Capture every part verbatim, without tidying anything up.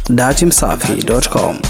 datimsafi dot com.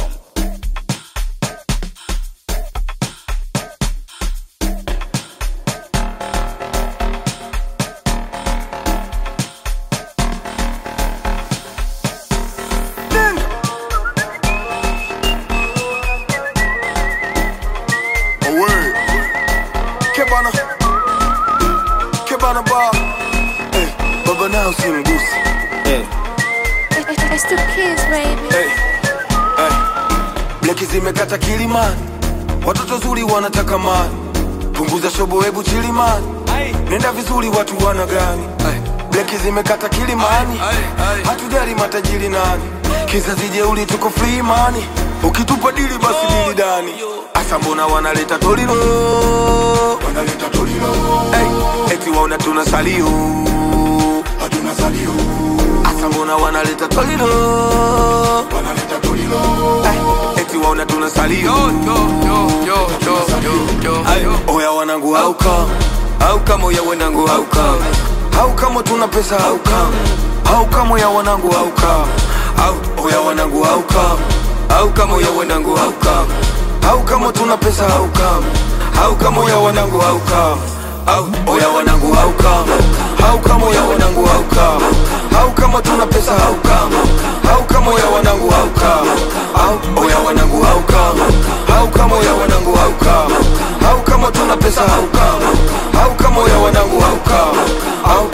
Kebana bar, hey, baba now see me goose, hey. It's the kids, baby. Hey, hey. Bleki zimekata Kilimani, watoto zuri wanataka mani. Punguza shobo hebu chili mani, nenda vizuri watu wana gani. Bleki zimekata Kilimani, hatujali matajiri nani. Kizazi jeuli tuko free money, ukitupa dili basi dili dani. Asa mbona wanaleta tolilo, wanaleta tolilo. Hey, eti waona tunasalio, hatuna salio. Asa mbona wanaleta tolilo, wanaleta tolilo. Hey, eti waona tunasalio, yo yo yo yo yo yo. Hey, oya wanangu how come, how come oya wanangu how come, how come tuna pesa how come, how come oya wanangu how come, how oya wanangu how come, how come oya wanangu how come. How come tuna pesa how come, how come oya wanangu how come, how oya wanangu how come, how come oya wanangu how come, how come tuna pesa how come, how come oya wanangu how come, how oya wanangu how come, how come oya wanangu how come, how come tuna pesa how come, how come oya wanangu how come, how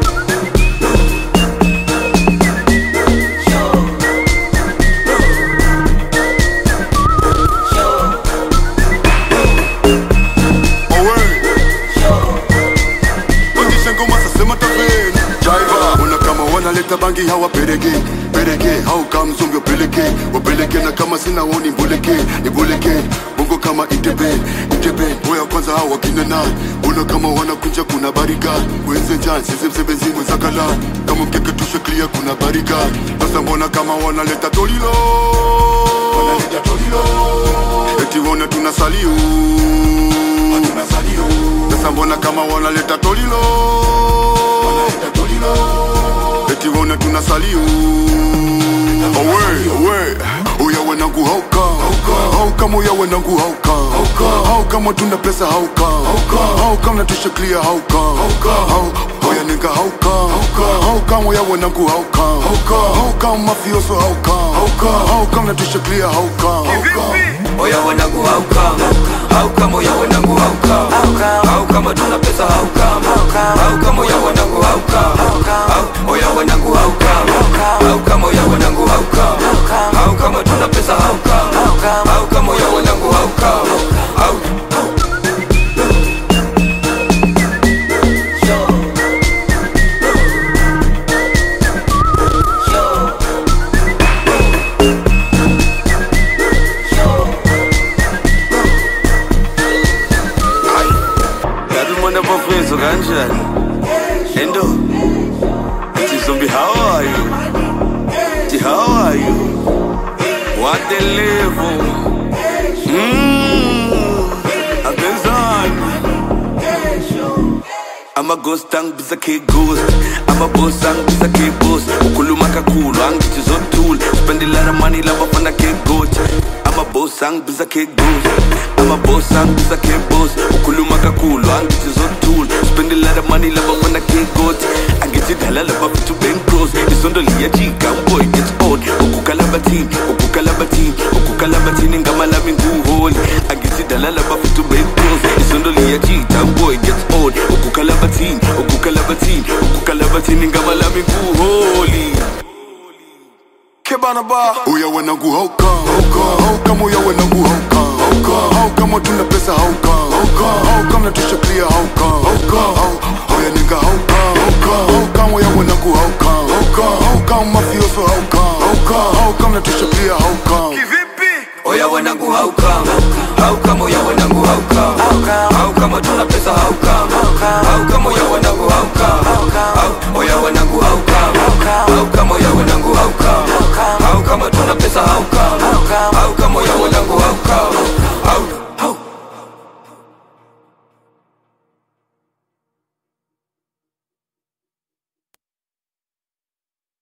wanaleta bangi hawa perege perege hau kama mzungu wapeleke wapeleke na kama sina woni mbuleke nibuleke bongo kama itebe itebe oya kwanza hawa wakina na una kama wanakunja kuna barika wenze jan sisi msebezi mwezakala kama mkeke tushe clear kuna barika sasa mbona kama wanaleta tolilo wanaleta tolilo eti wana tunasalio hatuna salio sasa mbona kama wanaleta tolilo wanaleta tolilo eti wona tunasalio. Away, away. Oya wanangu how come, how come oya wanangu how come, how come tuna pesa how come, how come natusha clear how come, how oya nigga how come, how come oya wanangu how come, how come mafioso how come, how come natusha clear how come. Oya wanangu how come, how come oya wanangu how come, how come tuna pesa how come, how come oya wanangu how come, how oya wanangu how come, how come oya wanangu how come, how come tuna pesa how come, how come oya wanangu how come, how kanjani endo ati zombie how are you ati how are you what the level mmm abenzani I'm a ghost ang bisa ke ghost I'm a boss ang bisa ke boss ukuluma kakhulu angithi zothula spend a lot of money lava fana ke goat I'm a boss ang bisa ke ghost I'm a boss ang bisa ke boss ukuluma kakhulu angithi zothula spend a lot of money lava fana ke goat angithi dala lava to bank cross isondo liyajika boy gets old ukukalabathini ukukalabathini ukukalabathini ngamalami nguholi angithi dala lava to bank cross isondo liyajika boy gets old ukukalabathini ukukalabathini ukukalabathini ngamalami nguholi. Kebana bar, oya wanangu how come, how come oya wanangu how come, how come tuna pesa how come, how come natusha clear how come, how oya nigga how come, how come oya wanangu how come, how come mafioso how come, how come natusha clear how come. Oya wanangu how come, how come oya wanangu how come, how come tuna pesa how come, how come oya wanangu how come, how oya wanangu how come, how